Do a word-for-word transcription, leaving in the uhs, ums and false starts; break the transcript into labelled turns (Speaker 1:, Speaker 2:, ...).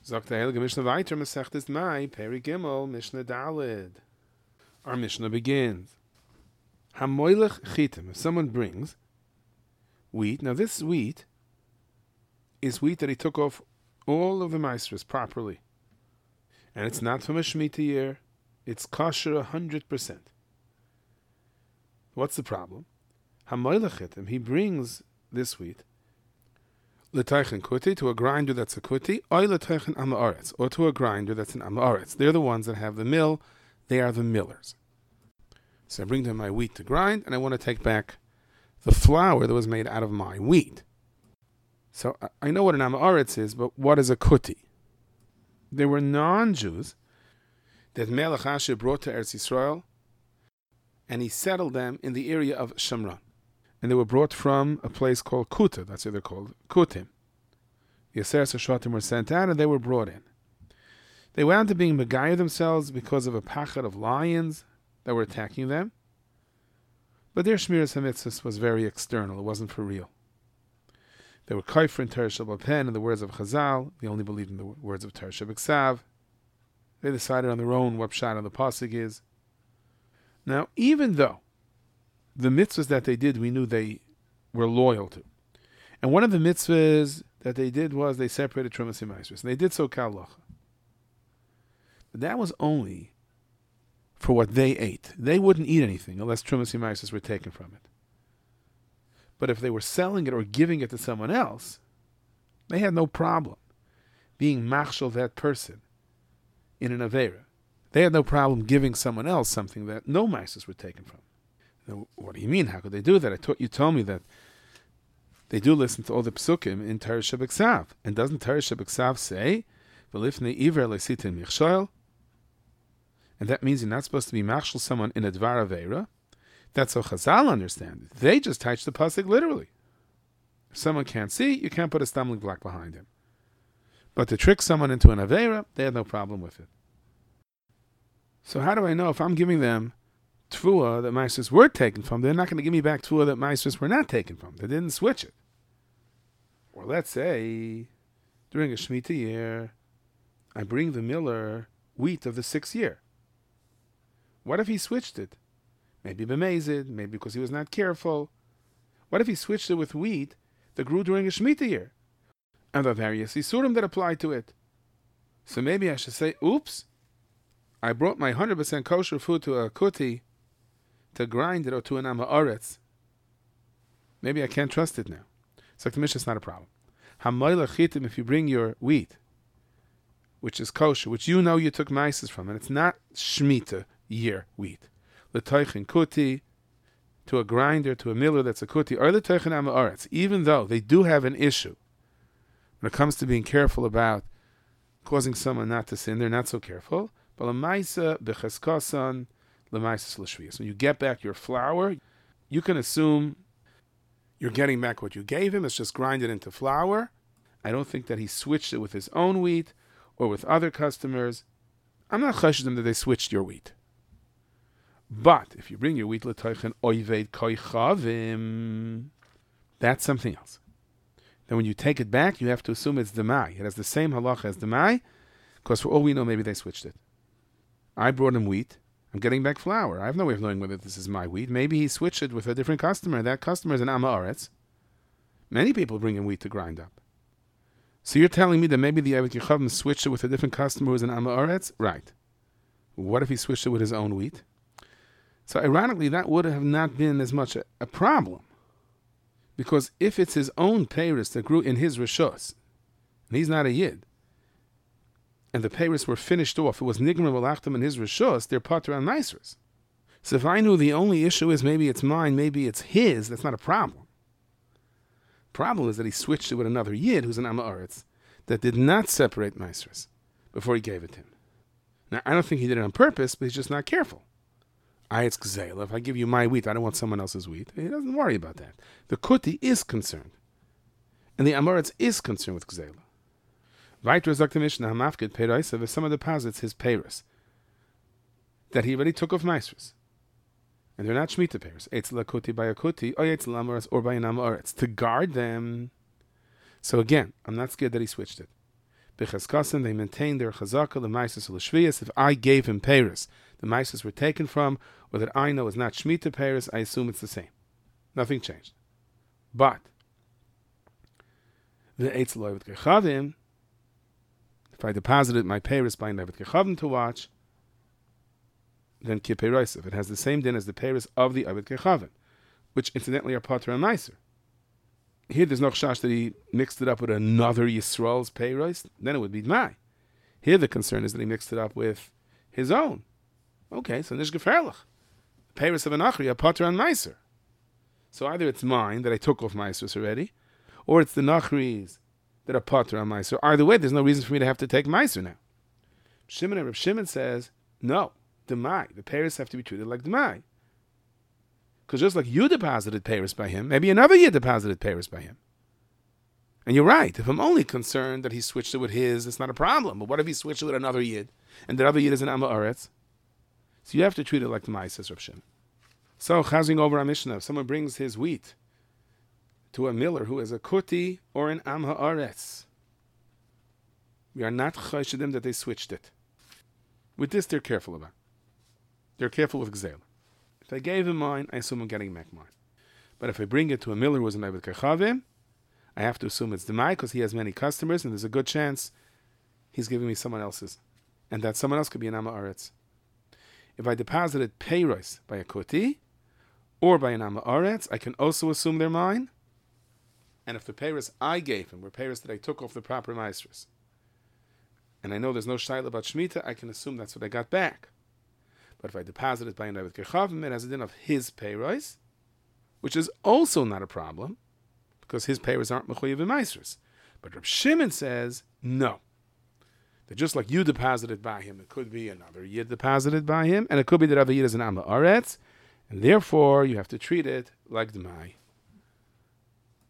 Speaker 1: Sagt der Heilige Mishnah weiter, Masechtes Mai, Peri Gimel, Mishnah Daled. Our Mishnah begins. Hamoilech chitim. If someone brings wheat, now this wheat is wheat that he took off all of the maestros properly. And it's not from a Shemitah year. It's kosher one hundred percent. What's the problem? Hamoilech chitim. He brings this wheat L'teichen kuti, to a grinder that's a kuti, or l'teichen amaretz, or to a grinder that's an amaretz. They're the ones that have the mill. They are the millers. So I bring them my wheat to grind, and I want to take back the flour that was made out of my wheat. So I know what an amaretz is, but what is a kuti? There were non-Jews that Melech Asher brought to Eretz Yisrael, and he settled them in the area of Shomron. And they were brought from a place called Kuta. That's what they're called, Kutim. The Aseret Shvatim were sent out, and they were brought in. They wound up being Megayah themselves because of a pachad of lions that were attacking them. But their Shmiras HaMitzvahs was very external. It wasn't for real. They were Kaifer and Teresh Pen, in the words of Chazal. They only believed in the words of Teresh B'Ksav. They decided on their own what pshat on the pasuk is. Now, even though the mitzvahs that they did, we knew they were loyal to. And one of the mitzvahs that they did was they separated Trumas and Maasros. And they did so kalacha. But that was only for what they ate. They wouldn't eat anything unless Trumas and Maasros were taken from it. But if they were selling it or giving it to someone else, they had no problem being machshel that person in an Aveira. They had no problem giving someone else something that no Maasros were taken from. Now, what do you mean? How could they do that? I thought you told me that they do listen to all the psukim in Teresh B'Ksav. And doesn't Teresh B'Ksav say, "V'lifnei iver leisitin michshoel"? And that means you're not supposed to be machshel someone in a dvar aveira. That's how Chazal understand it. They just touch the pasuk literally. If someone can't see, you can't put a stumbling block behind him. But to trick someone into an aveira, they had no problem with it. So how do I know if I'm giving them Tvua that Maasros were taken from, they're not going to give me back Tvua that Maasros were not taken from? They didn't switch it. Or let's say, during a Shemitah year, I bring the miller wheat of the sixth year. What if he switched it? Maybe b'mezid, maybe because he was not careful. What if he switched it with wheat that grew during a Shemitah year? And the various Yisurim that apply to it. So maybe I should say, oops, I brought my one hundred percent kosher food to a kuti to grind it, or to an amaretz. Maybe I can't trust it now. So the Mishnah is not a problem. Hamoilech chitim, if you bring your wheat, which is kosher, which you know you took maises from, and it's not Shemitah year wheat, l'toichin kuti, to a grinder, to a miller that's a kuti, or l'toichin amaretz, even though they do have an issue when it comes to being careful about causing someone not to sin, they're not so careful. But l'maisa b'cheskasan, l'maisa l'shviyas. When you get back your flour, you can assume you're getting back what you gave him. It's just grind it into flour. I don't think that he switched it with his own wheat or with other customers. I'm not chashing that they switched your wheat. But if you bring your wheat l'toichen oived koichavim, that's something else. Then when you take it back, you have to assume it's demai. It has the same halacha as demai, because for all we know, maybe they switched it. I brought him wheat. I'm getting back flour. I have no way of knowing whether this is my wheat. Maybe he switched it with a different customer. That customer is an amaretz. Many people bring in wheat to grind up. So you're telling me that maybe the Eved Yechavim switched it with a different customer who's an amaretz? Right. What if he switched it with his own wheat? So ironically, that would have not been as much a, a problem. Because if it's his own peiros that grew in his rishos, and he's not a yid, and the peiros were finished off, it was nigma malachtim in his rishos, they're pater on maasros. So if I knew the only issue is maybe it's mine, maybe it's his, that's not a problem. Problem is that he switched it with another yid who's an amaretz that did not separate maasros before he gave it to him. Now, I don't think he did it on purpose, but he's just not careful. I, it's gzeila. If I give you my wheat, I don't want someone else's wheat. He doesn't worry about that. The kuti is concerned. And the amaretz is concerned with gzeila. Weiter sagt the Mishnah, Hamafkid Peiraisa, if someone deposits his peiros that he already took off maasros, and they're not Shemitah peiros, eitz lakuti by a kuti, or eitz lamaretz, or by an amaretz, to guard them. So again, I'm not scared that he switched it. B'cheskasim, they maintain their chazaka, the maisus l'shviyas. If I gave him peiros, the maisus were taken from, or that I know is not shmita peiros, I assume it's the same. Nothing changed. But the eitz lo evet kechavim, if I deposited my peiros by an evet kechavim to watch, then kipeiros, if it has the same din as the peiros of the evet kechavim, which incidentally are patra and meiser. Here there's no chash that he mixed it up with another Yisrael's peiros, then it would be Dmai. Here the concern is that he mixed it up with his own. Okay, so nish geferlich. The peiros of an achri are patra and meiser. So either it's mine that I took off meisers already, or it's the nachris that are patra and meiser. Either way, there's no reason for me to have to take meiser now. Shimon and Reb Shimon says, no, Dmai. The peiros have to be treated like Dmai. Because just like you deposited peiros by him, maybe another Yid deposited peiros by him. And you're right. If I'm only concerned that he switched it with his, it's not a problem. But what if he switched it with another Yid, and that other Yid is an Amma Aretz? So you have to treat it like the Mai, says Rav Shimon. So, chazing over our Mishnah, if someone brings his wheat to a miller who is a kuti or an Amma Aretz, we are not chayshedim that they switched it. With this, they're careful about. They're careful with gzeil. If I gave him mine, I assume I'm getting back mine. But if I bring it to a miller who is an evet kechavim, I have to assume it's demai because he has many customers, and there's a good chance he's giving me someone else's, and that someone else could be an Amma Aretz. If I deposited peiros by a kuti or by an Amma Aretz, I can also assume they're mine. And if the peiros I gave him were peiros that I took off the proper maestros, and I know there's no shayla about shmita, I can assume that's what I got back. But if I deposit it by an evet kechavim, it has a din of his peiros, which is also not a problem, because his peiros aren't mechuyev v'maisros. But Reb Shimon says, no. That just like you deposited by him, it could be another Yid deposited by him, and it could be that other Yid is an Amma Aretz, and therefore you have to treat it like D'mai.